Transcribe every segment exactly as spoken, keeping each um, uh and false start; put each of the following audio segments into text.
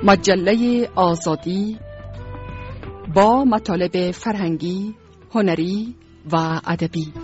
مجله آزادی با مطالب فرهنگی، هنری و ادبی.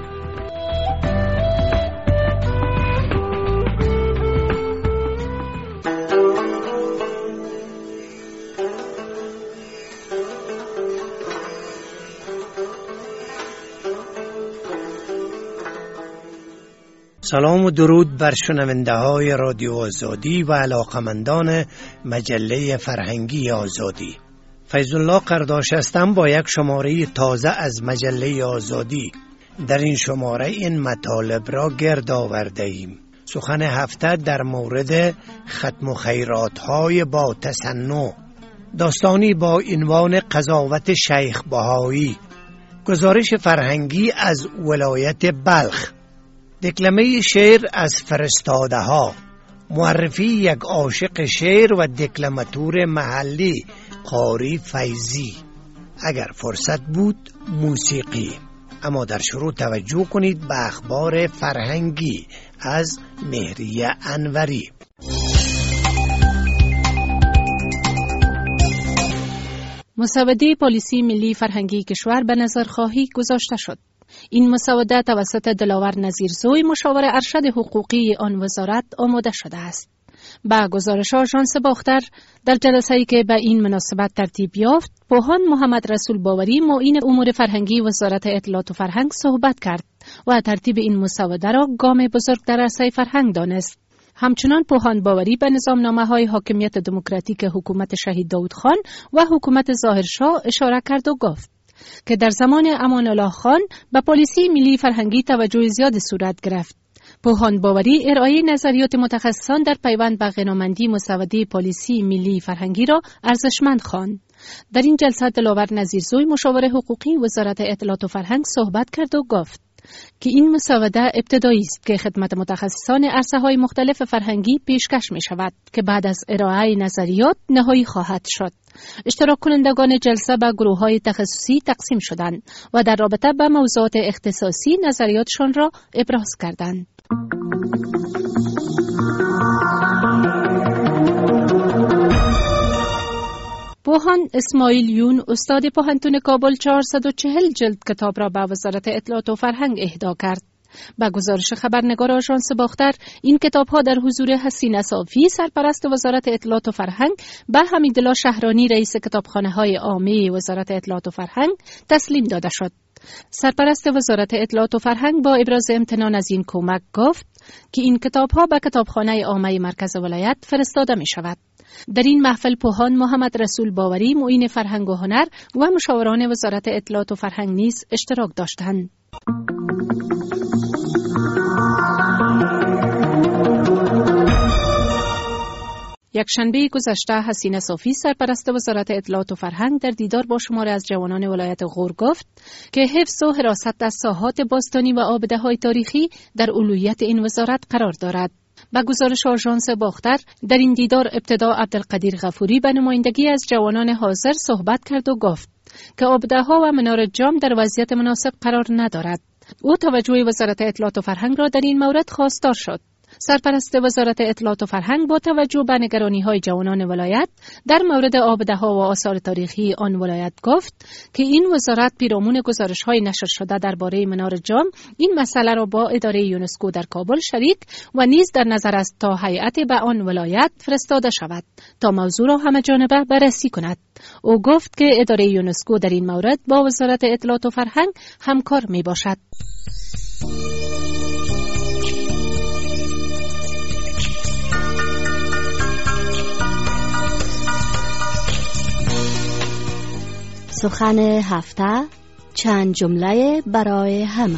سلام و درود بر شنونده های رادیو آزادی و علاقمندان مجله فرهنگی آزادی. فیض الله قرداش هستم با یک شماره تازه از مجله آزادی. در این شماره این مطالب را گرد آورده ایم. سخن هفته در مورد ختم و خیرات های با تصنع، داستانی با عنوان قضاوت شیخ بهایی، گزارش فرهنگی از ولایت بلخ، دکلمه شعر از فرستاده ها، معرفی یک عاشق شعر و دکلماتور محلی قاری فیضی. اگر فرصت بود موسیقی. اما در شروع توجه کنید به اخبار فرهنگی از مهریه انوری. مسوده پلیسی ملی فرهنگی کشور به نظرخواهی گذاشته شد. این مسوده توسط دلاور نظیرزوی مشاور ارشد حقوقی آن وزارت آماده شده است. با گزارش آژانس باختر در جلسه‌ای که به این مناسبت ترتیب یافت، پوهان محمد رسول باوری معین امور فرهنگی وزارت اطلاعات و فرهنگ صحبت کرد و ترتیب این مسوده را گام بزرگ در عرصه فرهنگ دانست. همچنان پوهان باوری به نظامنامه‌های حاکمیت دموکراتیک حکومت شهید داود خان و حکومت ظاهرشاه اشاره کرد و گفت که در زمان امان الله خان به پلیسی ملی فرهنگی توجه زیاد صورت گرفت. پوهان باوری ارائه نظریات متخصصان در پیوند به غنامندی مسوده پلیسی ملی فرهنگی را ارزشمند خواند. در این جلسه دلاور نظیرزوی مشاور حقوقی وزارت اطلاعات و فرهنگ صحبت کرد و گفت که این مسوده ابتدایی است که خدمت متخصصان عرصه‌های مختلف فرهنگی پیشکش می شود که بعد از ارائه نظریات نهایی خواهد شد. اشتراک کنندگان جلسه به گروه‌های تخصصی تقسیم شدند و در رابطه با موضوعات اختصاصی نظریاتشان را ابراز کردند. پوهان اسماعیل یون استاد پوهنتون کابل چهارصد و چهل جلد کتاب را به وزارت اطلاعات و فرهنگ اهدا کرد. با گزارش خبرنگار آژانس باختر، این کتاب‌ها در حضور حسین صافی سرپرست وزارت اطلاعات و فرهنگ به حمیدالله شهرانی رئیس کتابخانه‌های عامه وزارت اطلاعات و فرهنگ تسلیم داده شد. سرپرست وزارت اطلاعات و فرهنگ با ابراز امتنان از این کمک گفت که این کتاب‌ها به کتابخانه عامه مرکز ولایت فرستاده می شود. در این محفل پوهان محمد رسول باوری معین فرهنگ و هنر و مشاوران وزارت اطلاعات و فرهنگ نیز اشتراک داشتند. یک شنبه گذشته حسین صافی سرپرست وزارت اطلاعات و فرهنگ در دیدار با شماری از جوانان ولایت غور گفت که حفظ و حراست از ساحات باستانی و آبده‌های تاریخی در اولویت این وزارت قرار دارد. با گزارش آژانس باختر، در این دیدار ابتدا عبدالقدیر غفوری به نمایندگی از جوانان حاضر صحبت کرد و گفت که آبده‌ها و منار جام در وضعیت مناسب قرار ندارد. او توجه وزارت اطلاعات و فرهنگ را در این مورد خواستار شد. سرپرست وزارت اطلاعات و فرهنگ با توجه به نگرانی‌های جوانان ولایت در مورد آبده‌ها و آثار تاریخی آن ولایت گفت که این وزارت پیرامون گزارش‌های نشر شده درباره منار جام این مسئله را با اداره یونسکو در کابل شریک و نیز در نظر است تا هیئت به آن ولایت فرستاده شود تا موضوع را همه‌جانبه بررسی کند. او گفت که اداره یونسکو در این مورد با وزارت اطلاعات و فرهنگ همکار میباشد. سخن هفته، چند جمله برای همه.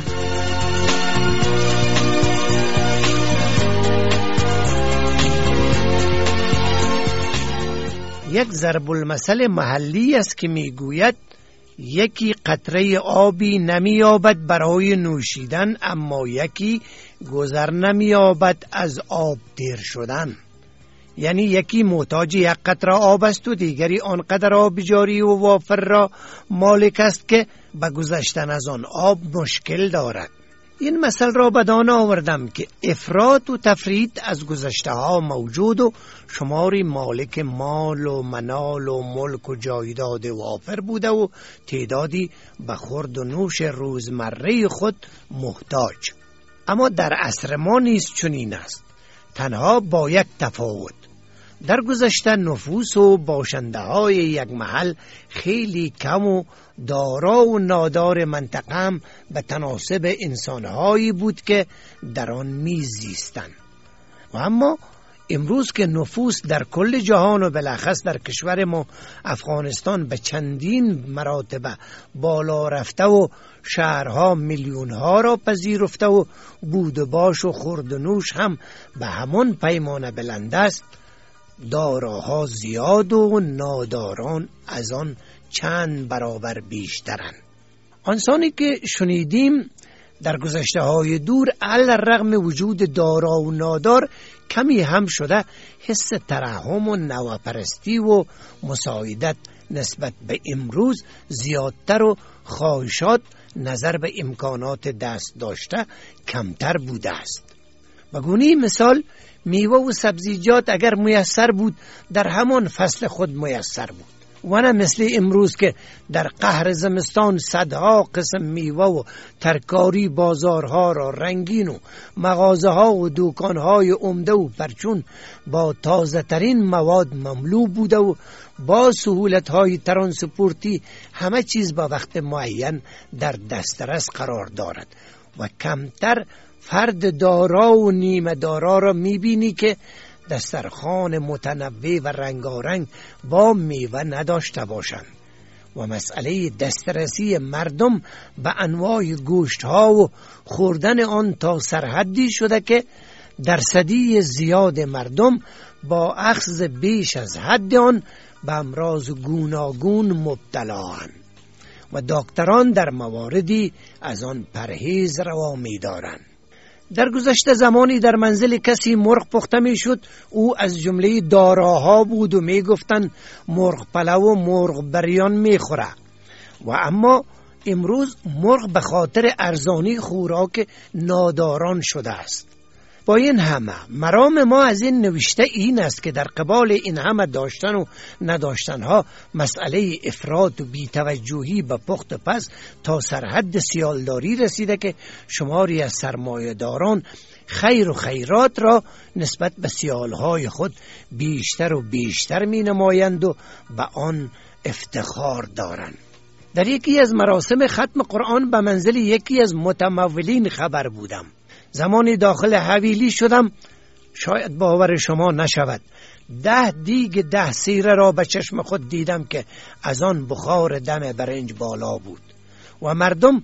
یک ضرب المثل محلی است که میگوید یکی قطره آبی نمیابد برای نوشیدن، اما یکی گذر نمیابد از آب دیر شدن. یعنی یکی محتاج یک قطره آب است و دیگری آنقدر آب جاری و وافر را مالک است که به گذشتن از آن آب مشکل دارد. این مثل را بدان آوردم که افراط و تفرید از گذشته ها موجود و شماری مالک مال و منال و ملک و جایداد وافر بوده و تعدادی به خورد و نوش روزمره خود محتاج. اما در عصر ما نیز چنین است، تنها با یک تفاوت. در گذشته نفوس و باشنده های یک محل خیلی کم و دارا و نادار منطقه هم به تناسب انسانهایی بود که در آن میزیستند. و اما امروز که نفوس در کل جهان و بالاخص در کشور ما افغانستان به چندین مراتب بالا رفته و شهرها میلیونها را پذیرفته و بود و باش و خورد و نوش هم به همان پیمانه بلند است، داراها زیاد و ناداران از آن چند برابر بیشترند. آنسانی که شنیدیم در گذشته های دور علی‌رغم وجود دارا و نادار کمی هم شده حس ترحم و نوپرستی و مساعدت نسبت به امروز زیادتر و خواهشات نظر به امکانات دست داشته کمتر بوده است. بگونی مثال میوه و سبزیجات اگر میسر بود در همان فصل خود میسر بود و نه مثل امروز که در قهر زمستان صدها قسم میوه و ترکاری بازارها را رنگین و مغازه ها و دوکان های عمده و پرچون با تازه ترین مواد مملو بوده و با سهولت های ترانسپورتی همه چیز با وقت معین در دسترس قرار دارد و کمتر فرد دارا و نیمه دارا را میبینی که دسترخوان متنوع و رنگارنگ با میوه نداشته باشند و مسئله دسترسی مردم به انواع گوشت ها و خوردن آن تا سرحدی شده که درصدی زیاد مردم با اخذ بیش از حد آن به امراض گوناگون مبتلااند و دکتران در مواردی از آن پرهیز روا می‌دارند. در گذشته زمانی در منزل کسی مرغ پخته می شد، او از جمله داراها بود و می گفتن مرغ پلو و مرغ بریان می خوره. و اما امروز مرغ به خاطر ارزانی خوراک ناداران شده است. با این همه مرام ما از این نوشته این است که در قبال این همه داشتن و نداشتن ها مسئله افراط و بی‌توجهی به پخت پس تا سرحد سیالداری رسیده که شماری از سرمایه‌داران خیر و خیرات را نسبت به سیالهای خود بیشتر و بیشتر می نمایند و به آن افتخار دارند. در یکی از مراسم ختم قرآن به منزل یکی از متمولین خبر بودم. زمانی داخل حویلی شدم، شاید باور شما نشود، ده دیگ ده سیره را به چشم خود دیدم که از آن بخار دم برنج بالا بود و مردم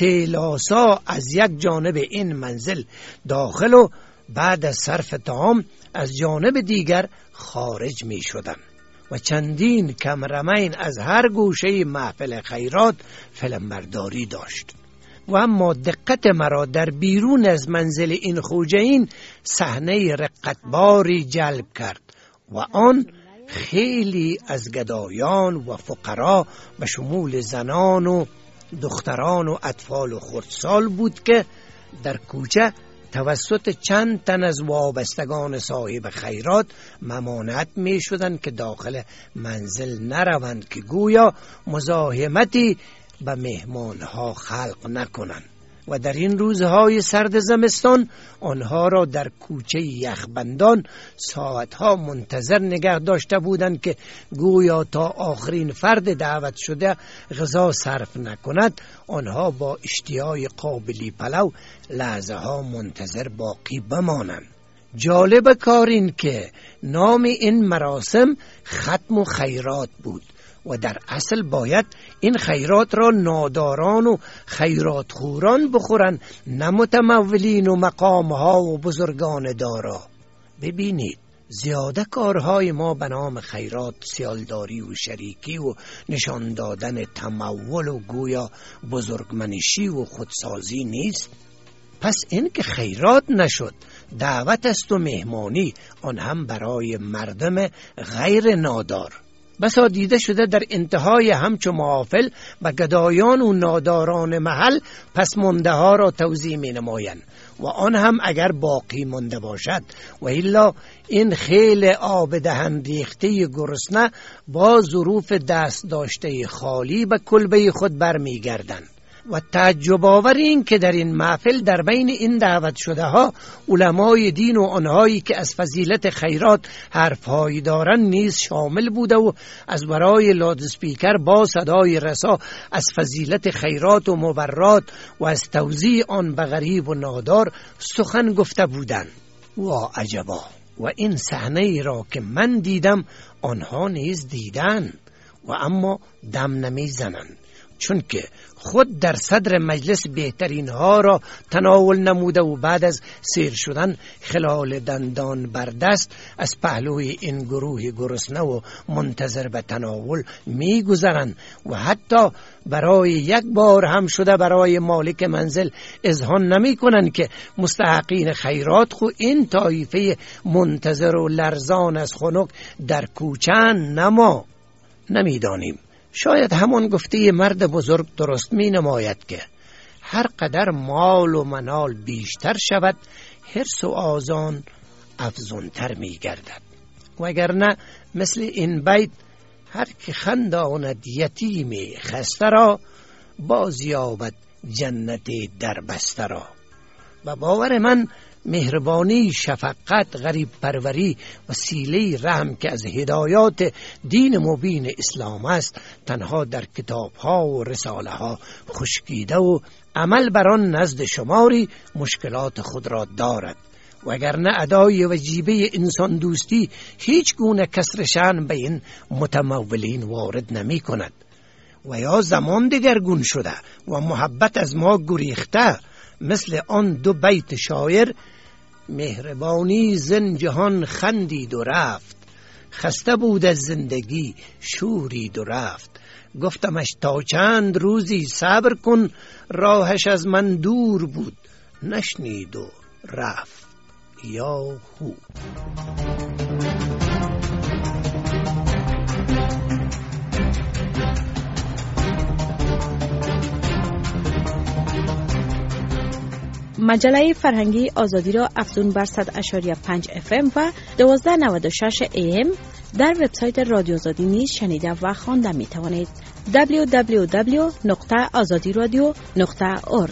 سیلاسا از یک جانب این منزل داخل و بعد از صرف طعام از جانب دیگر خارج می شدن و چندین کمرمین از هر گوشه محفل خیرات فیلمبرداری داشت. و اما دقت مرا در بیرون از منزل این خوجین صحنه رقتباری جلب کرد و آن خیلی از گدایان و فقرا به شمول زنان و دختران و اطفال و خردسال بود که در کوچه توسط چند تن از وابستگان صاحب خیرات ممانعت می شدند که داخل منزل نروند که گویا مزاحمتی به مهمانها خلق نکنند و در این روزهای سرد زمستان آنها را در کوچه یخبندان ساعتها منتظر نگه داشته بودند که گویا تا آخرین فرد دعوت شده غذا صرف نکند آنها با اشتیای قابلی پلو لحظه ها منتظر باقی بمانند. جالب کار این که نام این مراسم ختم و خیرات بود و در اصل باید این خیرات را ناداران و خیرات خوران بخورن، نه متمولین و مقامها و بزرگان دارا. ببینید زیاده کارهای ما به نام خیرات سیالداری و شریکی و نشان دادن تمول و گویا بزرگمنشی و خودسازی نیست. پس این که خیرات نشد دعوت است و مهمانی، آن هم برای مردم غیر نادار. بسا دیده شده در انتهای همچو محافل و گدایان و ناداران محل پس مانده ها را توزیع می نمایند و آن هم اگر باقی مانده باشد، و الا این خیل آب دهن ریخته گرسنه با ظروف دست داشته خالی به کلبه خود برمی گردند. و تعجب آور این که در این محفل در بین این دعوت شده ها علمای دین و آنهایی که از فضیلت خیرات حرفهایی دارند نیز شامل بوده و از برای لادسپیکر با صدای رسا از فضیلت خیرات و مبرات و از توزیع آن به غریب و نادار سخن گفته بودند. و عجبا، و این صحنه ای را که من دیدم آنها نیز دیدند و اما دم نمی زنند، چون که خود در صدر مجلس بهترین ها را تناول نموده و بعد از سیر شدن خلال دندان بر دست از پهلوی این گروه گرسنه و منتظر به تناول می گذرند و حتی برای یک بار هم شده برای مالک منزل اذعان نمی کنند که مستحقین خیرات خو این طایفه منتظر و لرزان از خنک در کوچن نما. نمی دانیم، شاید همان گفته مرد بزرگ درست می نماید که هر قدر مال و منال بیشتر شود حرص و آزان افزونتر می گردد. وگرنه مثل این بیت هر که خنداند یتیم خسته را باز یابد جنت در بسته را. و باور من مهربانی، شفقت، غریب پروری و سیله رحم که از هدایات دین مبین اسلام است تنها در کتاب ها و رساله ها خشکیده و عمل بر آن نزد شماری مشکلات خود را دارد. وگرنه ادای وجیبه انسان دوستی هیچ گونه کسر شأن به این متمولین وارد نمی کند. و یا زمان دگرگون شده و محبت از ما گریخته، مثل آن دو بیت شاعر: مهربانی زن جهان خندید و رفت، خسته بود از زندگی شورید و رفت. گفتمش تا چند روزی صبر کن، راهش از من دور بود نشنید و رفت. یا هو. مجله فرهنگی آزادی را افزون بر صد و شش و پنج اف ام و دوازده نود و شش ای ام در وبسایت رادیو آزادی نیز شنیده و خوانده می توانید. دبلیو دبلیو دبلیو نقطه آزادی رادیو نقطه اورگ.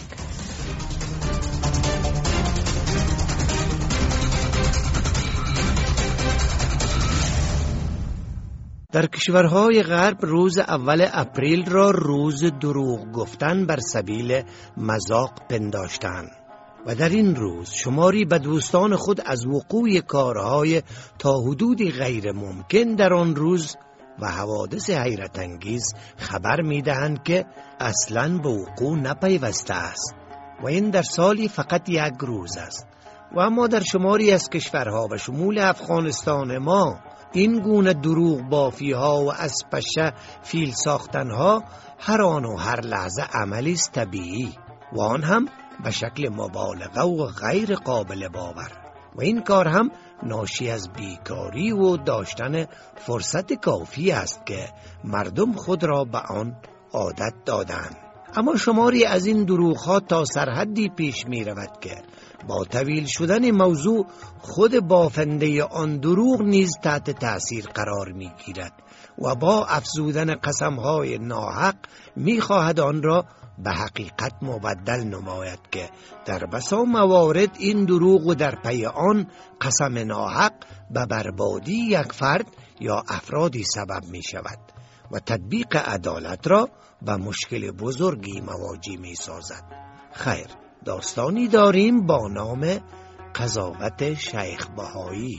در کشورهای غرب روز اول اپریل را روز دروغ گفتن بر سبیل مذاق پنداشتند و در این روز شماری به دوستان خود از وقوع کارهای تا حدودی غیر ممکن در آن روز و حوادث حیرت انگیز خبر می دهند که اصلاً به وقوع نپیوسته است و این در سالی فقط یک روز است. و اما در شماری از کشورها و شمول افغانستان ما این گونه دروغ بافی ها و از پشه فیل ساختن ها هر آن و هر لحظه عملی است طبیعی و آن هم به شکل مبالغه و غیر قابل باور. و این کار هم ناشی از بیکاری و داشتن فرصت کافی است که مردم خود را به آن عادت دادند. اما شماری از این دروغ ها تا سرحدی پیش می رود که با طویل شدن موضوع خود بافنده آن دروغ نیز تحت تأثیر قرار می گیرد و با افزودن قسمهای ناحق می خواهد آن را به حقیقت مبدل نماید که در بسا موارد این دروغ و در پی آن قسم ناحق به بربادی یک فرد یا افرادی سبب می شود و تطبیق عدالت را به مشکل بزرگی مواجه می سازد. خیر، داستانی داریم با نام قضاوت شیخ بهایی.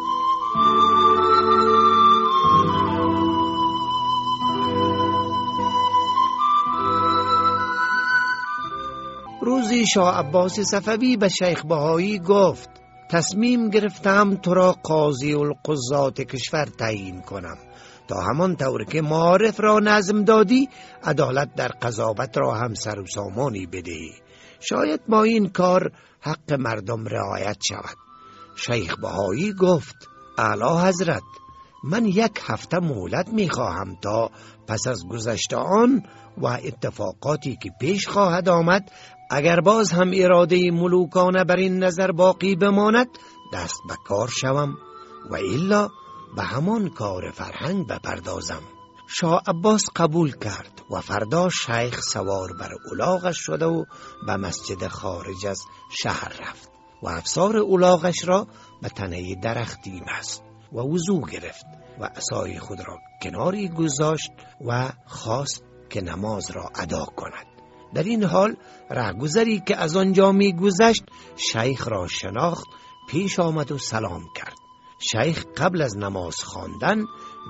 روزی شاه عباس صفوی به شیخ بهایی گفت: تصمیم گرفتم تو را قاضی القضات کشور تعیین کنم تا همان طور که معارف را نظم دادی عدالت در قضاوت را هم سر و سامانی بدهی. شاید با این کار حق مردم رعایت شود. شیخ بهایی گفت: اعلی حضرت، من یک هفته مهلت می خواهم تا پس از گذشت آن و اتفاقاتی که پیش خواهد آمد، اگر باز هم اراده ملوکانه بر این نظر باقی بماند دست به کار شوم و الا به همان کار فرهنگ بپردازم. شاه عباس قبول کرد و فردا شیخ سوار بر الاغش شده و به مسجد خارج از شهر رفت و افسار الاغش را به تنه درختی بست و وضو گرفت و عصای خود را کناری گذاشت و خواست که نماز را ادا کند. در این حال رهگذری که از آنجا می گذشت شیخ را شناخت، پیش آمد و سلام کرد. شیخ قبل از نماز خواندن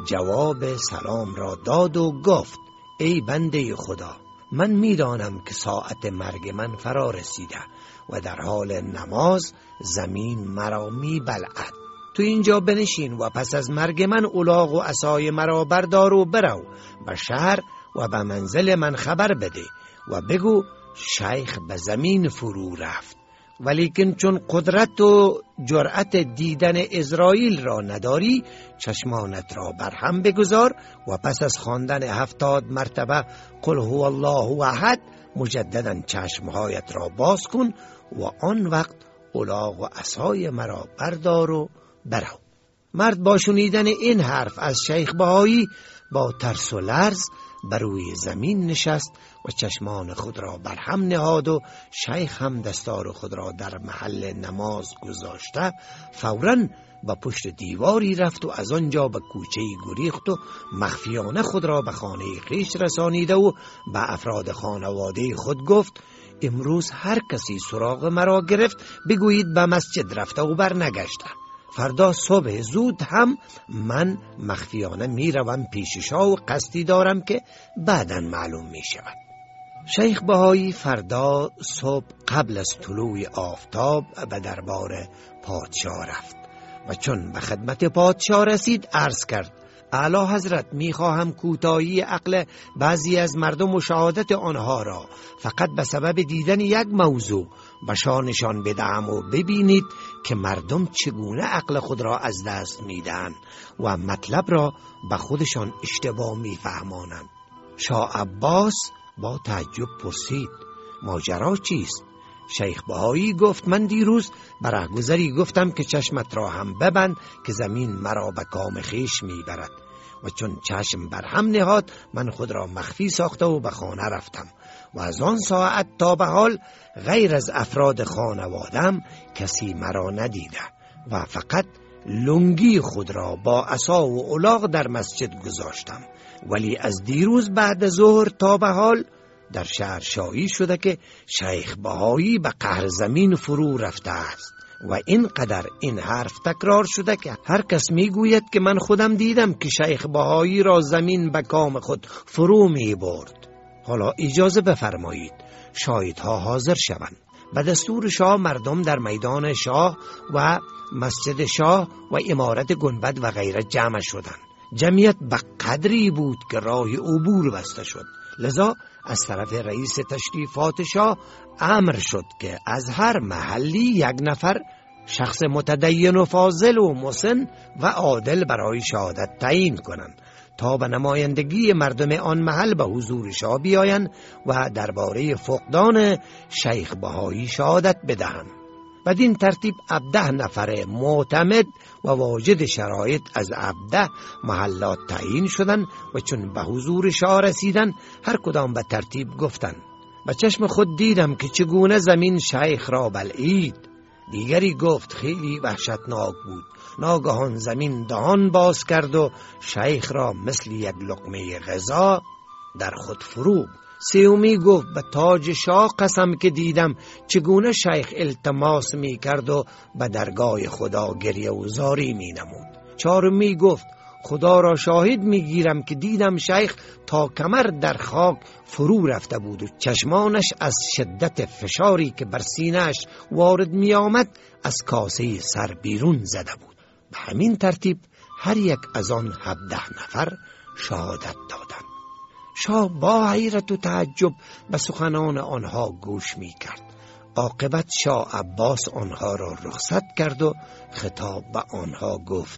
جواب سلام را داد و گفت: ای بنده خدا، من میدانم که ساعت مرگ من فرا رسیده و در حال نماز زمین مرا می بلعد. تو اینجا بنشین و پس از مرگ من الاغ و عصای مرا بردار و برو به شهر و به منزل من خبر بده و بگو شیخ به زمین فرو رفت، ولیکن چون قدرت و جرأت دیدن عزراییل را نداری چشمانت را برهم بگذار و پس از خواندن هفتاد مرتبه قل هو الله احد مجددا چشمهایت را باز کن و آن وقت الاغ و عصای مرا بردار و برو. مرد با شنیدن این حرف از شیخ بهایی با ترس و لرز بر روی زمین نشست و چشمان خود را برهم نهاد و شیخ هم دستار خود را در محل نماز گذاشته فوراً به پشت دیواری رفت و از آنجا به کوچه‌ای گریخت و مخفیانه خود را به خانه خویش رسانیده و به افراد خانواده خود گفت: امروز هر کسی سراغ مرا گرفت بگویید به مسجد رفته و برنگشته. فردا صبح زود هم من مخفیانه می روم پیش شاه و قصدی دارم که بعداً معلوم می شود. شیخ بهایی فردا صبح قبل از طلوع آفتاب به دربار پادشاه رفت و چون به خدمت پادشاه رسید عرض کرد: اعلی حضرت، می خواهم کوتاهی عقل بعضی از مردم و شهادت آنها را فقط به سبب دیدن یک موضوع به شاه نشان بدهم و ببینید که مردم چگونه عقل خود را از دست میدن و مطلب را به خودشان اشتباه میفهمانند. شاه عباس با تعجب پرسید: ماجرا چیست؟ شیخ بهایی گفت: من دیروز برای گذری گفتم که چشمت را هم ببند که زمین مرا به کام خیش میبرد و چون چشم بر هم نهاد من خود را مخفی ساخته و به خانه رفتم و از آن ساعت تا به حال غیر از افراد خانوادم کسی مرا ندیده و فقط لنگی خود را با عصا و الاغ در مسجد گذاشتم، ولی از دیروز بعد ظهر تا به حال در شهر شایع شده که شیخ بهایی به قهر زمین فرو رفته است و اینقدر این حرف تکرار شده که هر کس میگوید که من خودم دیدم که شیخ بهایی را زمین به کام خود فرو می برد. حالا اجازه بفرمایید شاهدها حاضر شوند. به دستور شاه مردم در میدان شاه و مسجد شاه و عمارت گنبد و غیره جمع شدند. جمعیت به قدری بود که راه عبور بسته شد، لذا از طرف رئیس تشریفات شاه امر شد که از هر محلی یک نفر شخص متدین و فاضل و مسن و عادل برای شهادت تعیین کنند تا به نمایندگی مردم آن محل به حضور شاه بیایند و درباره فقدان شیخ بهایی شهادت بدهند. بدین ترتیب هفده نفر معتمد و واجد شرایط از هفده محلات تعیین شدند و چون به حضور شاه رسیدند هر کدام به ترتیب گفتند: به چشم خود دیدم که چگونه زمین شیخ را بلعید. دیگری گفت: خیلی وحشتناک بود. ناگهان زمین دهان باز کرد و شیخ را مثل یک لقمه غذا در خود فرو. سیومی گفت: به تاج شاه قسم که دیدم چگونه شیخ التماس می کرد و به درگاه خدا گریه و زاری می نمود. چهارمی گفت: خدا را شاهد می گیرم که دیدم شیخ تا کمر در خاک فرو رفته بود و چشمانش از شدت فشاری که بر سینه‌اش وارد می آمد از کاسه سر بیرون زده بود. به همین ترتیب هر یک از آن هفده نفر شهادت دادند. شاه با حیرت و تعجب به سخنان آنها گوش می کرد. عاقبت شاه عباس آنها را رخصت کرد و خطاب به آنها گفت: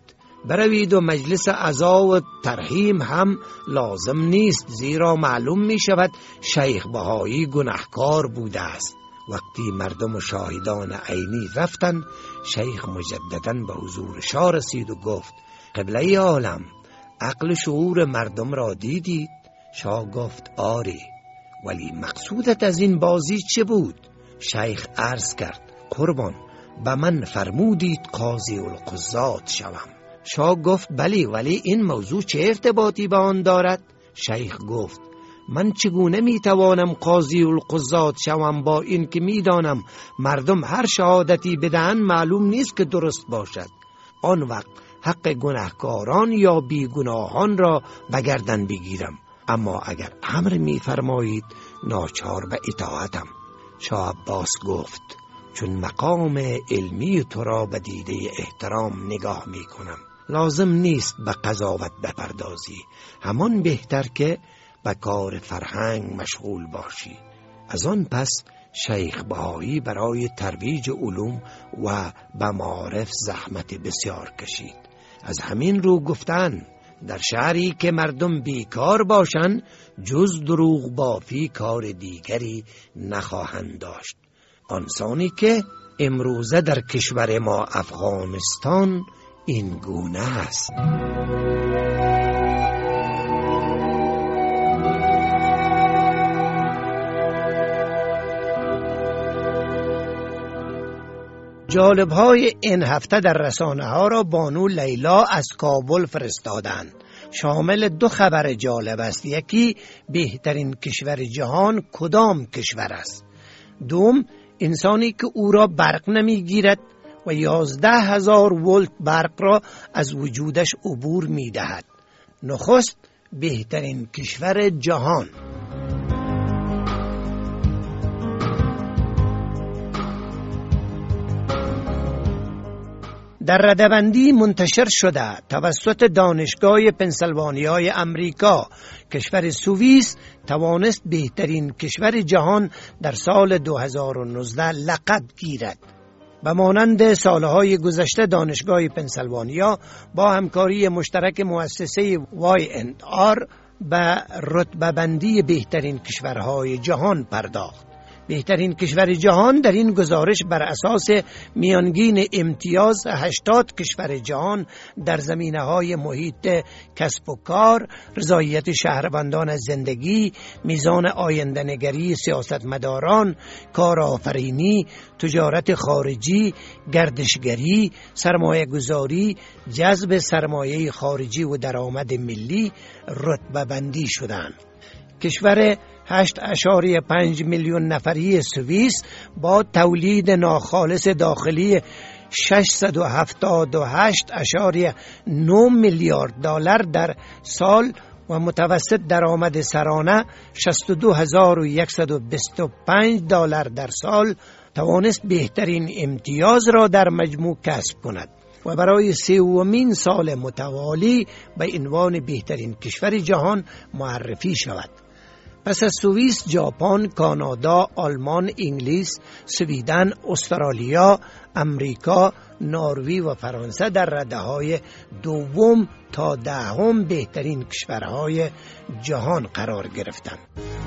بروید و مجلس عزا و ترحیم هم لازم نیست، زیرا معلوم می شود شیخ بهایی گناهکار بوده است. وقتی مردم و شاهدان عینی رفتند، شیخ مجدداً به حضور شاه رسید و گفت: قبله عالم، عقل شعور مردم را دیدید؟ شاه گفت: آری، ولی مقصودت از این بازی چه بود؟ شیخ عرض کرد: قربان، به من فرمودید قاضی القضات شوم. شاه گفت: بلی، ولی این موضوع چه ارتباطی به آن دارد؟ شیخ گفت: من چگونه میتوانم قاضی القضات شوم، با این که میدانم مردم هر شهادتی بدهند معلوم نیست که درست باشد. آن وقت حق گناهکاران یا بیگناهان را بگردن بگیرم، اما اگر امر میفرمایید ناچار به اطاعتم. شاه عباس گفت: چون مقام علمی تو را به دیده احترام نگاه میکنم، لازم نیست به قضاوت بپردازی، همان بهتر که به کار فرهنگ مشغول باشی. از آن پس شیخ بهایی برای ترویج علوم و به معارف زحمت بسیار کشید. از همین رو گفتن در شهری که مردم بیکار باشند، جز دروغ بافی کار دیگری نخواهند داشت. آنسانی که امروزه در کشور ما افغانستان این گونه است. جالب‌های این هفته در رسانه ها را بانو لیلا از کابل فرستادند. شامل دو خبر جالب است. یکی بهترین کشور جهان کدام کشور است. دوم انسانی که او را برق نمیگیرد و یازده هزار ولت برق را از وجودش عبور میدهد. نخست بهترین کشور جهان. در ردبندی منتشر شده توسط دانشگاه پنسیلوانیای امریکا، کشور سوئیس توانست بهترین کشور جهان در سال دو هزار و نوزده لقب گیرد. به مانند سالهای گذشته دانشگاه پنسیلوانیا با همکاری مشترک مؤسسه وای اند آر به رتبه بندی بهترین کشورهای جهان پرداخت. بهترین کشور جهان در این گزارش بر اساس میانگین امتیاز هشتاد کشور جهان در زمینه‌های محیط کسب و کار، رضایت شهروندان از زندگی، میزان آینده‌نگری سیاستمداران، کارآفرینی، تجارت خارجی، گردشگری، سرمایه‌گذاری، جذب سرمایه خارجی و درآمد ملی رتبه بندی شدند. کشور هشت اشاریه پنج میلیون نفری سوئیس با تولید ناخالص داخلی ششصد و هفتاد و هشت اشاریه نه میلیارد دلار در سال و متوسط درآمد سرانه شصت و دو هزار و صد و بیست و پنج دلار در سال توانست بهترین امتیاز را در مجموع کسب کند و برای سومین سال متوالی به عنوان بهترین کشور جهان معرفی شود. پس از سوئیس، ژاپن، کانادا، آلمان، انگلیس، سویدن، استرالیا، امریکا، نروژ و فرانسه در رده‌های دوم تا دهم بهترین کشورهای جهان قرار گرفتند.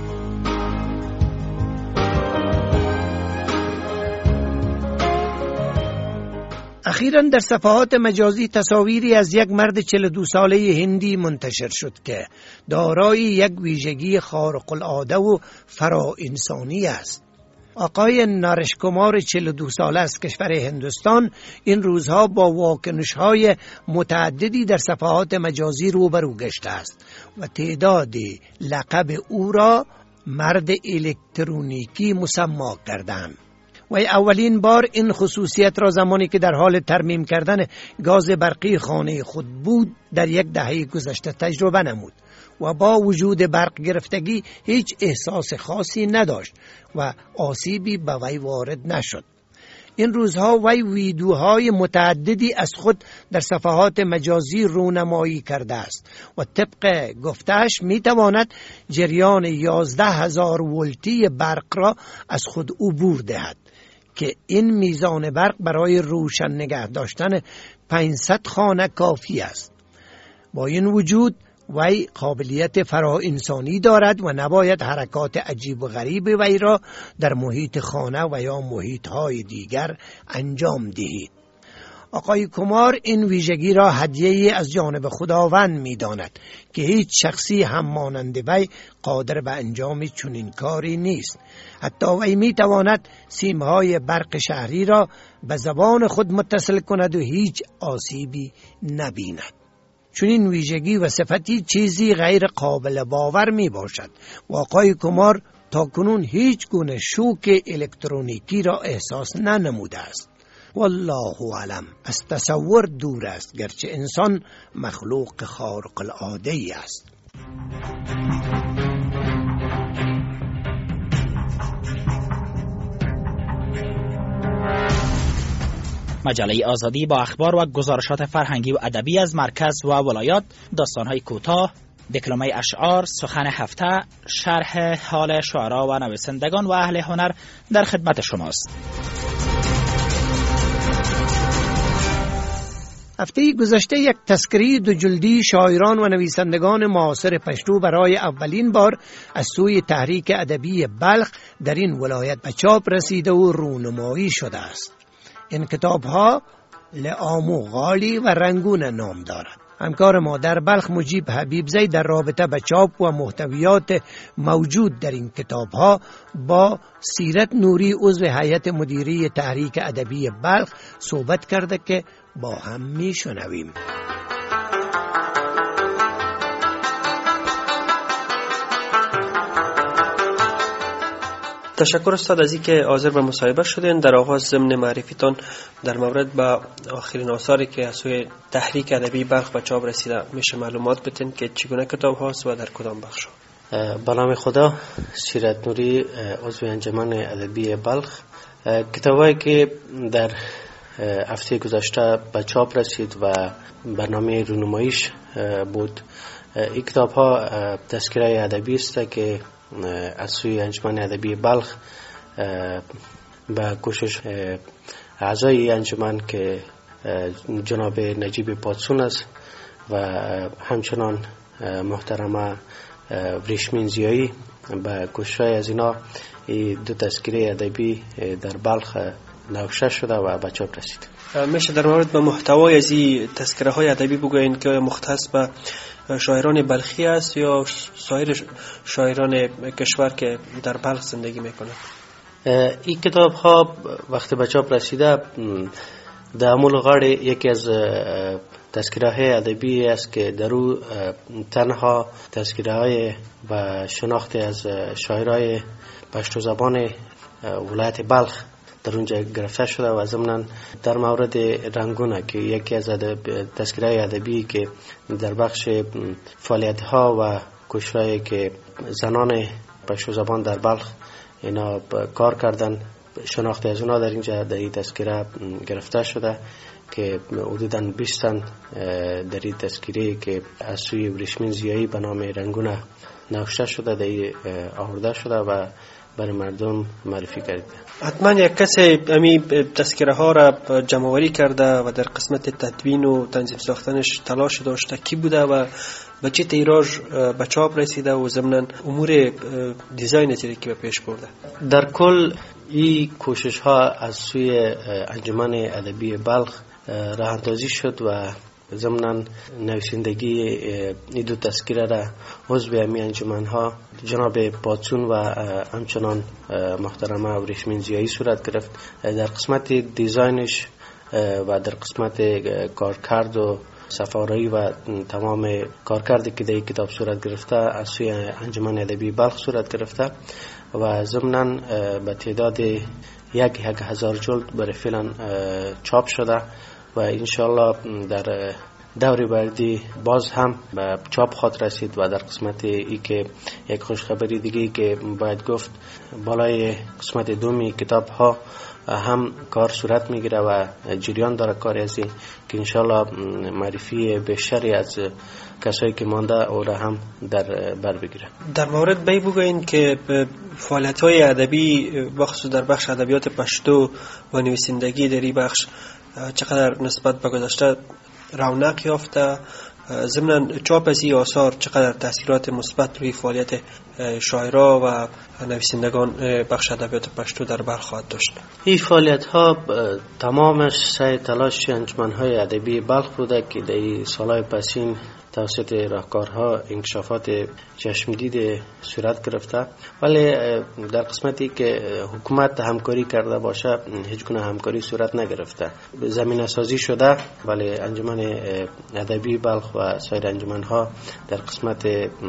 اخیراً در صفحات مجازی تصاویری از یک مرد چهل و دو ساله هندی منتشر شد که دارای یک ویژگی خارق العاده و فرا انسانی است. آقای نارش کمار چهل و دو ساله از کشور هندوستان این روزها با واکنش‌های متعددی در صفحات مجازی روبرو گشته است و تعداد لقب او را مرد الکترونیکی مسمی کردند. و اولین بار این خصوصیت را زمانی که در حال ترمیم کردن گاز برقی خانه خود بود در یک دهه گذشته تجربه نمود و با وجود برق گرفتگی هیچ احساس خاصی نداشت و آسیبی به وی وارد نشد. این روزها وی ویدیوهای متعددی از خود در صفحات مجازی رونمایی کرده است و طبق گفته‌اش میتواند جریان یازده هزار ولتی برق را از خود عبور دهد که این میزان برق برای روشن نگه داشتن پانصد خانه کافی است. با این وجود وی قابلیت فرا انسانی دارد و نباید حرکات عجیب و غریب وی را در محیط خانه و یا محیط های دیگر انجام دهید. آقای کمار این ویژگی را هدیه از جانب خداوند می داند که هیچ شخصی هم مانند وی قادر به انجام چنین کاری نیست. حتی وی می تواند سیمهای برق شهری را به زبان خود متصل کند و هیچ آسیبی نبیند. چنین ویژگی و صفتی چیزی غیر قابل باور می باشد و آقای کمار تا کنون هیچ گونه شوک الکترونیکی را احساس ننموده است. والله اعلم، از تصور دور است، گرچه انسان مخلوق خارق العاده ای است. مجله آزادی با اخبار و گزارشات فرهنگی و ادبی از مرکز و ولایات، داستان‌های کوتاه، دکلمه اشعار، سخن هفته، شرح حال شعرا و نویسندگان و اهل هنر در خدمت شماست. هفته گذشته یک تذکره دو جلدی شاعران و نویسندگان معاصر پشتو برای اولین بار از سوی تحریک ادبی بلخ در این ولایت به چاپ رسیده و رونمایی شده است. این کتاب ها لعامو غالی و رنگون نام دارد. همکار ما در بلخ مجیب حبیب زی در رابطه به چاپ و محتویات موجود در این کتاب ها با سیرت نوری عضو هیئت مدیره تحریک ادبی بلخ صحبت کرده که با هم می شنویم. تشکر استاد از اینکه حاضر به مصاحبه شدین. در آغاز ضمن معرفیتان در مورد به آخرین آثاری که از سوی تحریک ادبی بلخ به چاپ رسیده میشه معلومات بدین که چگونه کتاب هاست و در کدام بخش؟ به نام خدا، سیرت نوری، عضو انجمن ادبی بلخ. کتابایی که در هفته گذشته به چاپ رسید و برنامه رونماییش بود، این کتاب ها تذکره ادبی است که از سوی انجمن ادبی بلخ به کوشش اعضای انجمن که جناب نجیب پادسون است و همچنان محترمه ریشمین زیایی، به کوشش از اینا دو تذکره ادبی در بلخ نوشته شده و به چاپ رسید. میشه در مورد به محتوای از این تذکره های ادبی بگوین که مختص به شاعران بلخی است یا سایر شاعران کشور که در بلخ زندگی میکنند؟ این کتاب ها وقتی به چاپ رسیده در مول غاړې یکی از تذکره های ادبی است که در او تنها تذکره های و شناخت از شاعرای پشتو زبان ولایت بلخ در اونجا گرفته شده و ضمناً در مورد رنگونه که یکی از تذکره ادبی که در بخش فعالیت ها و کوشش‌هایی که زنان پشتو زبان در بلخ اینا کار کردن، شناخت از اونا در اینجا در این تذکره گرفته شده که حدوداً بیست تن در این تذکره که از سوی ریشمین زیایی به نام رنگونه نوشته شده در این آورده شده و برای مردم معرفی کرده. حتما یک کسی امی تذکره ها را جمع‌آوری کرده و در قسمت تدوین و تنظیم ساختنش تلاش داشته. کی بوده و به چه تیراژ به چاپ رسیده و ضمناً امور دیزاین چیزی که به پیش برده؟ در کل این کوشش ها از سوی انجمن ادبی بلخ راه اندازی شد و ضمناً نویسندگی این دو تذکره را عضو امی انجمن ها جناب پادسون و همچنان محترمه و ریشمین زیایی صورت گرفت. در قسمت دیزاینش و در قسمت کارکرد و صفارایی و تمام کارکردی که در این کتاب صورت گرفته از سوی انجمن ادبی بلخ صورت گرفته و ضمناً به تعداد یک یک هزار جلد برای فعلا چاپ شده و انشاءالله در دور بعدی باز هم به چاپ خواهد رسید و در قسمت ای که یک خوشخبری دیگه که باید گفت، بالای قسمت دومی کتاب ها هم کار صورت میگیره و جریان داره کار ازی که انشالله معرفی بیشتری از کسایی که مانده او را هم در بر بگیره. در مورد بی بگوین که فعالیت های ادبی بخصوص در بخش ادبیات پشتو و نویسندگی در این بخش چقدر نسبت به گذشته رونق یافته، ضمن چاپ از این آثار چقدر تاثیرات مثبت روی فعالیت شاعرها و نویسندگان بخش ادبیات پشتو در بلخ خواهد داشت؟ این فعالیت ها تمامش سعی تلاش انجمن های ادبی بلخ بوده که در این سالهای پسین توسط راهکارها انکشافات چشمدید صورت گرفته، ولی در قسمتی که حکومت همکاری کرده باشه هیچ گونه همکاری صورت نگرفته. زمینه سازی شده ولی انجمن ادبی بلخ و سایر انجمنها در قسمت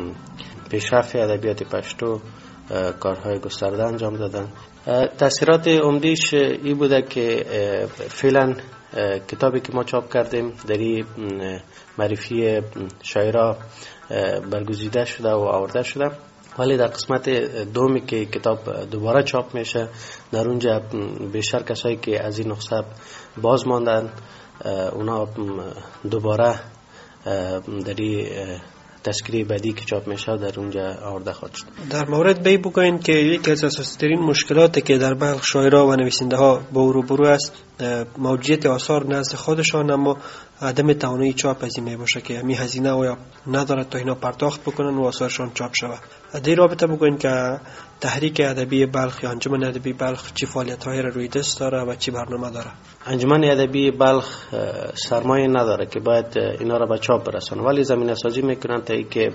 پیشرفت ادبیات پشتو کارهای گسترده انجام دادن. تاثیرات عمده‌اش این بوده که فعلا کتابی که ما چاپ کردیم در این معرفی شاعرها برگزیده شده و آورده شده، ولی در قسمت دومی که کتاب دوباره چاپ میشه در اونجا بیشتر کسایی که از این نسخه باز ماندن اونا دوباره در این تذکره بعدی که چاپ میشه در اونجا آورده خواهد شد. در مورد بی بگوین که یکی از اساسی‌ترین مشکلاتی که در بلخ شاعرها و نویسنده ها با روبرو است موجودیت آثار نزد خودشان، اما عدم توانایی چاپ از این می باشه که همی هزینه و یا ندارد تا اینا پرداخت بکنن و آثارشان چاپ شود. در رابطه بگوین که تحریک ادبی بلخ یا انجمن ادبی بلخ چه فعالیت‌هایی را روی دست داره و چه برنامه داره؟ انجمن ادبی بلخ سرمایه نداره که باید اینا را به چاپ برسونه، ولی زمینه سازی میکنن تا اینکه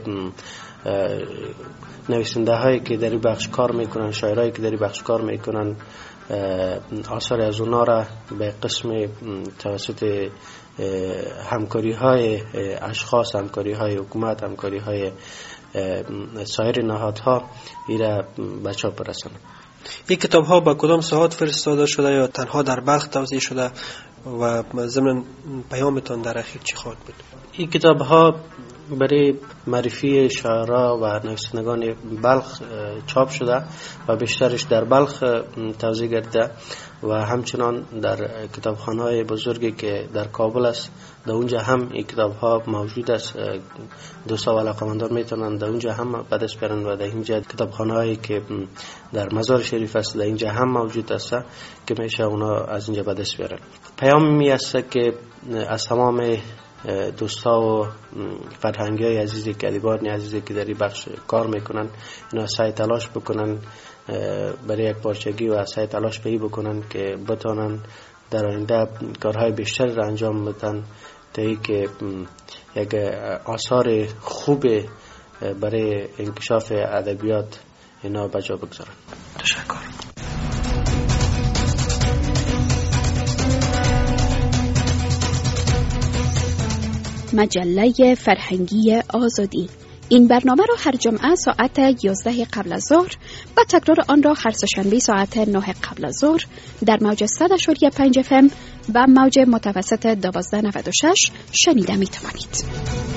نویسنده هایی که در این بخش کار میکنن، شاعرایی که در این بخش کار میکنن، آثار از اونا را به قسم توسط همکاری های اشخاص، همکاری های حکومت، همکاری های سایر نهادها ایره به چاپ برسانند. این کتاب ها با کدام ساحات فرستاده شده یا تنها در بلخ توزیع شده و ضمن پیامتان در اخیر چی خواهد بود؟ این کتاب ها برای معرفی شاعرها و نویسندگان بلخ چاپ شده و بیشترش در بلخ توزیع گردیده و همچنان در کتابخانه‌های بزرگی که در کابل است در اونجا هم این کتاب ها موجود است. دوستا و علاقه‌مندان میتونن در اونجا هم به دست بیارن و در اینجا کتابخانه‌هایی که در مزار شریف است در اینجا هم موجود است که میشه اونا از اینجا به دست بیارن. پیام می است که از تمام دوستا و فرهنگی های عزیزی که ادیبان عزیزی که در این بخش کار میکنن اینا سعی تلاش بکنن برای یک پارچگی و سعی تلاش به این بکنن که بتونن در آینده کارهای بیشتر را انجام بدن تا ای که یک آثار خوب برای انکشاف ادبیات اینا به جا بگذارن. تشکر. مجله فرهنگی آزادی. این برنامه را هر جمعه ساعت یازده قبل از ظهر و تکرار آن را هر سه‌شنبه ساعت نه قبل از ظهر در موج صد و پنج اف ام و موج متوسط دوازده نود و شش شنیده می توانید.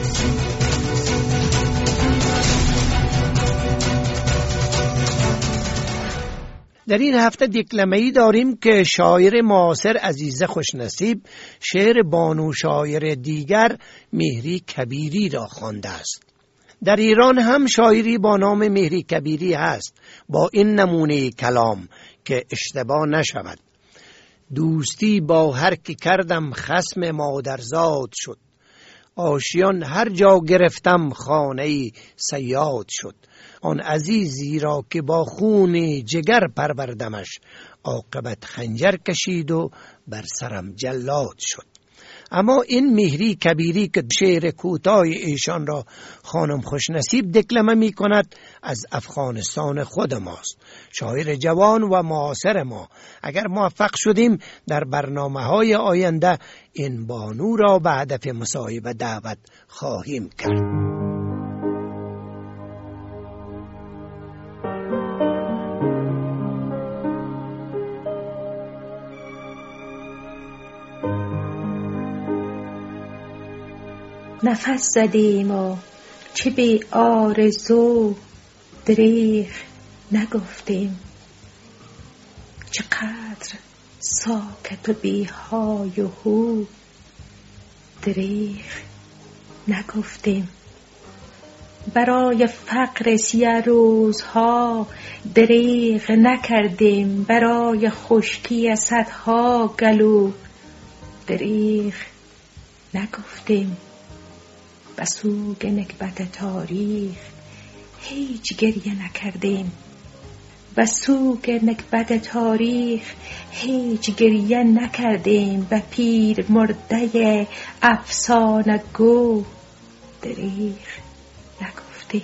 در این هفته دکلمه‌ای داریم که شاعر معاصر عزیزه خوشنصیب شعر بانو شاعر دیگر مهری کبیری را خوانده است. در ایران هم شاعری با نام مهری کبیری هست با این نمونه کلام که اشتباه نشود: دوستی با هر کی کردم خصم مادرزاد شد، آشیان هر جا گرفتم خانه صیاد شد، آن عزیزی را که با خون جگر پروردمش، عاقبت خنجر کشید و بر سرم جلاد شد. اما این مهری کبیری که شعر کوتاه ایشان را خانم خوشنصیب دکلمه می کند از افغانستان خود ماست، شاعر جوان و معاصر ما. اگر موفق شدیم در برنامه های آینده این بانو را به هدف مصاحبه دعوت خواهیم کرد. نفس زدیم و چه بی آرزو دریغ نگفتیم. چقدر ساکت و بی های و هو دریغ نگفتیم. برای فقر سیه روزها دریغ نکردیم. برای خشکی صدها گلو دریغ نگفتیم. بسوگ نکبت تاریخ هیچ گریه نکردیم. بسوگ نکبت تاریخ هیچ گریه نکردیم. و پیر مرده افسانه گو دریغ نگفتیم.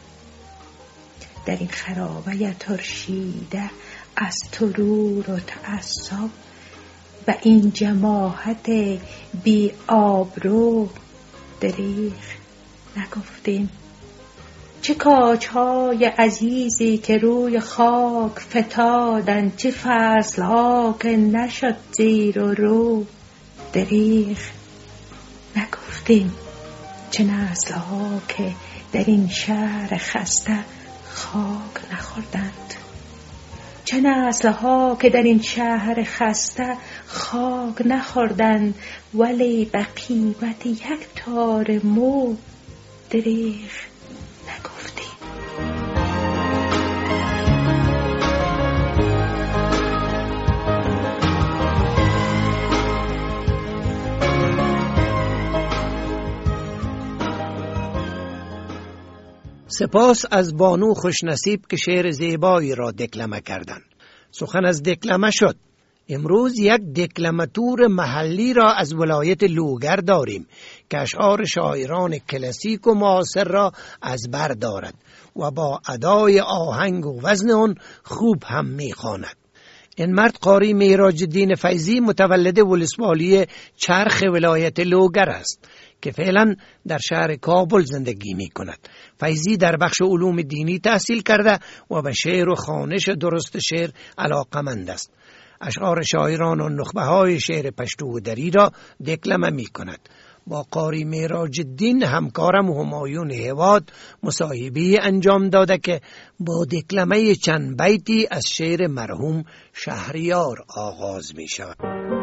در این خرابه ترشیده از ترور و تعصب و این جماعت بی آبرو دریغ نگفتیم. چه کاج‌های عزیزی که روی خاک فتادند، چه فصل‌ها که نشد زیر و رو دریغ نگفتیم. چه نسل‌ها که در این شهر خسته خاک نخوردند. چه نسل‌ها که در این شهر خسته خاک نخوردند، ولی به قیمت یک تار مو دریغ نگفتیم. سپاس از بانو خوشنصیب که شعر زیبایی را دکلمه کردند. سخن از دکلمه شد. امروز یک دکلماتور محلی را از ولایت لوگر داریم که اشعار شاعران کلاسیک و معاصر را از بر دارد و با ادای آهنگ و وزن آن خوب هم می‌خواند. این مرد قاری معراج الدین فیضی متولد ولسوالی چرخ ولایت لوگر است که فعلا در شهر کابل زندگی می کند. فیضی در بخش علوم دینی تحصیل کرده و به شعر و خوانش درست شعر علاقمند است. اشعار شاعران و نخبه های شعر پشتو و دری را دکلمه می کند. با قاری معراج الدین همکارم و همایون هواد مصاحبه انجام داده که با دکلمه چند بیتی از شعر مرحوم شهریار آغاز می شود.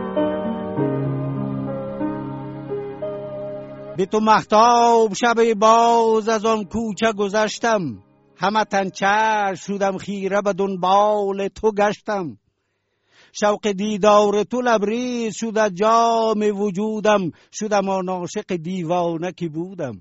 به تو مهتاب شب باز از آن کوچه گذشتم، همه تنچر شدم خیره به دنبال تو گشتم. شوق دیدار تو لبریز شد از جام وجودم، شدم آن عاشق دیوانه که بودم.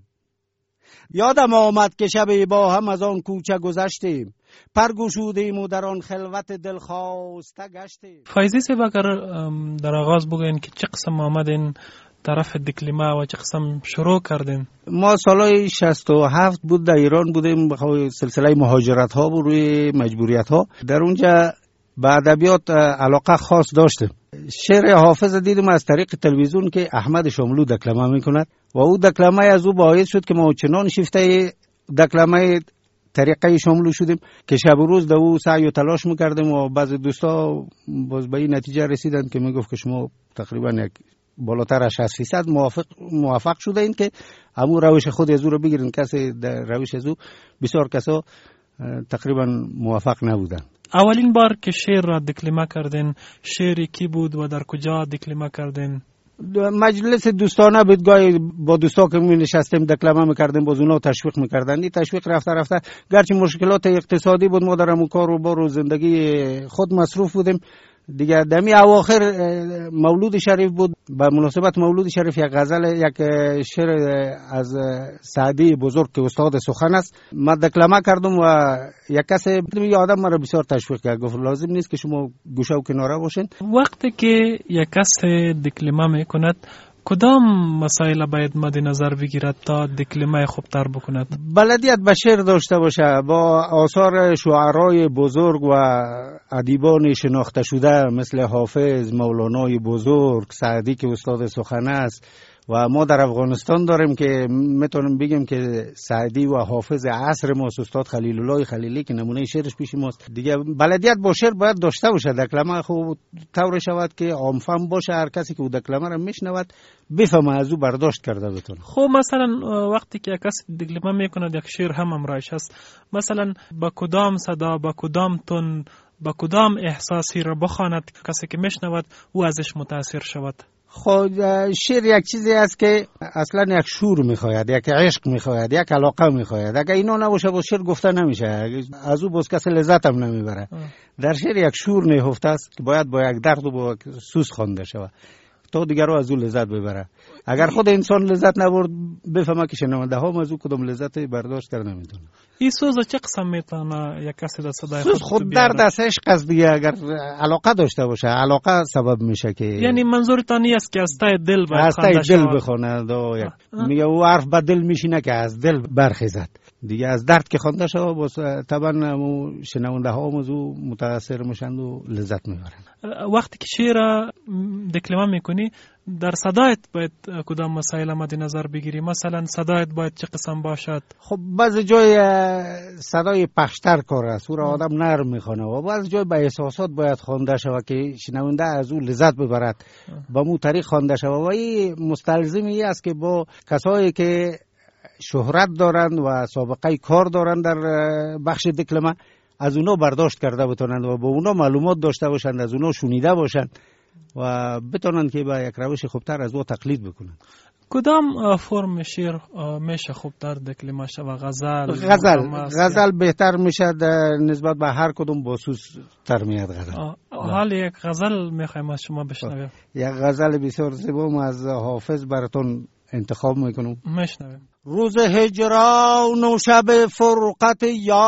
یادم آمد که شب با هم از آن کوچه گذشتیم، پر گشودیم و در آن خلوت دلخواسته گشتیم. فیضی صاحب اگر در آغاز بگوین که چه قسم آمدین طرف دکلمه و چه قسم شروع کردین؟ ما سالای شصت و هفت بود در ایران بودیم، بخواه سلسله مهاجرت ها و روی مجبوریت ها. در اونجا به ادبیات علاقه خاص داشتیم. شعر حافظ دیدم از طریق تلویزیون که احمد شاملو دکلمه میکند و او دکلمه از او باعث شد که ما چنان شیفته دکلمه طریقه شاملو شدیم که شب و روز در او سعی و تلاش میکردیم و بعض دوستا باز به این نتیجه رسیدند که میگفت که شما تقریبا یک بالاتر از شصت فیصد موافق موافق شده این که همون روش خود از او رو بگیرن. کسی در روش از او بسیار کسا تقریبا موافق نبودن. اولین بار که شعر را دکلمه کردین شعری کی بود و در کجا دکلمه کردین؟ مجلس دوستانه بود، گاهی با دوستا که می نشستیم دکلمه میکردیم، باز اونا تشویق میکردن. این تشویق رفته رفته گرچه مشکلات اقتصادی بود ما در همون کار و بار و زندگی خود مصروف بودیم دیگه. دمی اواخر مولود شریف بود، به مناسبت مولود شریف یک غزل یک شعر از سعدی بزرگ که استاد سخن است من دکلمه کردم و یک کسی یه آدم مرا بسیار تشویق کرد، گفت لازم نیست که شما گوشه و کناره باشین. وقتی که یک کس دکلمه میکند کدام مسائل باید مد نظر بگیرد تا دکلمه خوبتر بکند؟ بلدیت به شعر داشته باشه، با آثار شعرای بزرگ و ادیبان شناخته شده مثل حافظ، مولانای بزرگ، سعدی که استاد سخن است و ما در افغانستان داریم که میتونم بگم که سعدی و حافظ عصر ماست، استاد خلیل الله خلیلی که نمونه شعرش پیش ماست. دیگه بلدیت با شعر باید داشته باشه. دکلمه خوب طور شود که عامفهم باشه، هر کسی که او دکلمه را میشنود بفهمه، از او برداشت کرده بتونه. خب مثلا وقتی که کسی دکلمه میکنه یک شعر هم امرایش هست، مثلا با کدام صدا، با کدام تون، با کدام احساسی را بخواند کسی که میشنود او ازش متاثر شود؟ خب شعر یک چیزی است که اصلا یک شور میخواید، یک عشق میخواید، یک علاقه میخواید. اگه اینا نباشه با شعر گفته نمیشه، از او باز کسی لذت هم نمیبره. در شعر یک شور نهفته است که باید با یک درد و با یک سوز خوانده شود تا دیگر رو از او لذت ببره. اگر خود انسان لذت نبرد بفهمه که شنونده ها از او کدام لذت برداشت کرده نمیتونه. این سوز چه قسم میتونه یک کسی در صدای خود خود درد است، عشق است دیگه. اگر علاقه داشته باشه، علاقه سبب میشه که، یعنی منظورتان این است که از ته دل باید از ته دل بخونه. میگه او حرف به دل میشینه که از دل برخیزد دیگه. از درد که خوانده شده باز طبعا شنونده ها از او متاثر میشن و لذت میبرن. وقتی که شعر دکلمه میکنی در صدایت باید کدام مسائل مد نظر بگیری؟ مثلا صدایت باید چه قسم باشد؟ خب بعضی جای صدای پخشتر کار است، او را آدم نرم میخونه و بعضی جای به احساسات باید خوانده شود که شنونده از او لذت ببرد، با مو طریق خوانده شود. و این مستلزم این است که با کسایی که شهرت دارند و سابقه کار دارند در بخش دکلمه از اونا برداشت کرده بتونند و با اونا معلومات داشته باشند، از اونا شنیده باشند و بتونند که با یک روش خوبتر از او تقلید بکنند. کدام فرم شعر میشه خوبتر دکلمه شود؟ غزل؟ غزل غزل بهتر میشه نسبت به هر کدوم با سوز تر میاد غزل. حال یک غزل میخوایم از شما بشنویم. یک غزل بسیار زیبا از حافظ براتون انتخاب میکنم. میشنویم. روز هجران و شب فرقت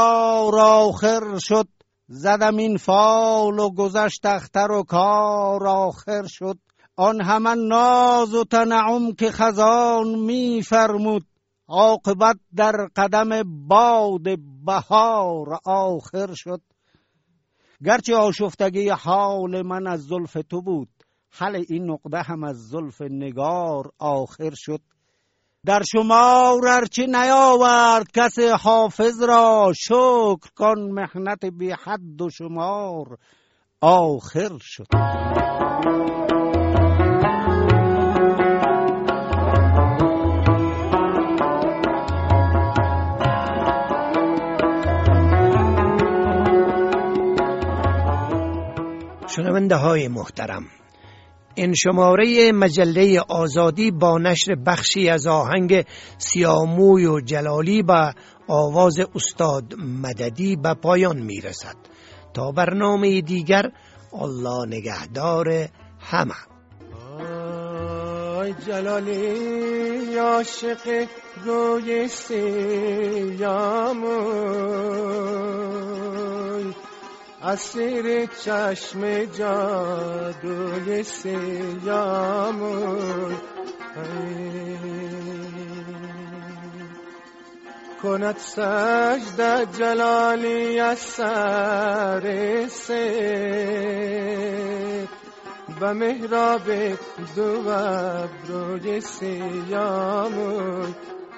یار آخر شد، زدم این فال و گذشت اختر و کار آخر شد. آن همه ناز و تنعم که خزان می فرمود، عاقبت در قدم باد بهار آخر شد. گرچه آشفتگی حال من از زلف تو بود، حل این نقطه هم از زلف نگار آخر شد. در شمار ارچه نیاورد کس حافظ را، شکر کن محنت بی حد و شمار آخر شد. شنونده های محترم، این شماره مجله آزادی با نشر بخشی از آهنگ سیاموی و جلالی با آواز استاد مددی به پایان می رسد. تا برنامه دیگر، الله نگهدار همه. آی جلالی عاشق روی سیاموی، اسیر چشم جادوی سیاموی، کند سجده جلالی از سر سر، به محراب دو ابروی سیاموی.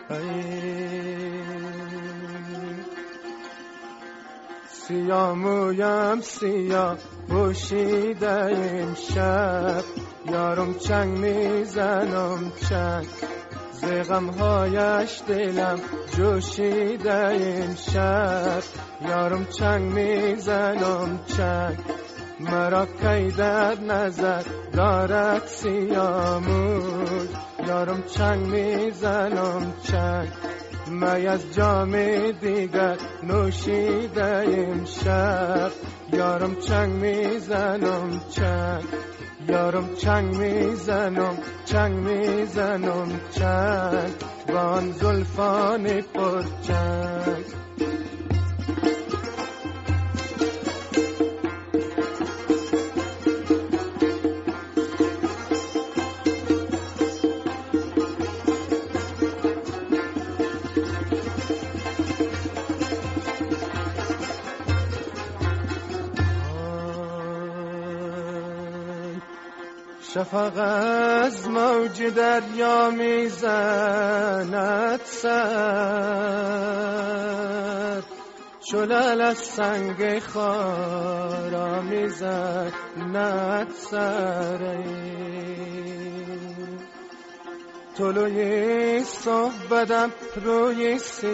سیامویم سیاه پوشیده امشب، یارم چنگ میزنم چنگ، ز غمهایش دلم جوشیده امشب، یارم چنگ میزنم چنگ، مرا کی در نظر دارد سیاموی، یارم چنگ میزنم چنگ، می از جام دیگر نوشیده امشب، یارم چنگ میزنم چنگ، یارم چنگ میزنم چنگ میزنم چنگ، با آن زلفان پر چنگ. شفق از موج دریا میزند سر، شلال از سنگ خارا میزند سر. طلوع صبح بدم روی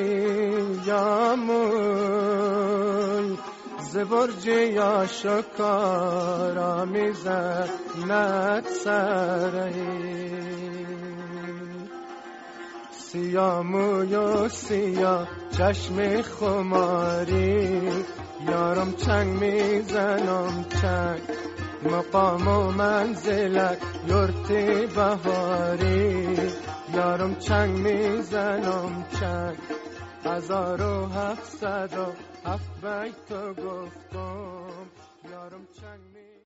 سیاموی، ز برج یا شکارا میزند سر. سیاموی و سیا چشم خماری، یارم چنگ میزنم چنگ، مقام و منزلت یورت بهاری، یارم چنگ میزنم چنگ. هزار و هفتصد و هفت بیت گفتم، یارم چنگ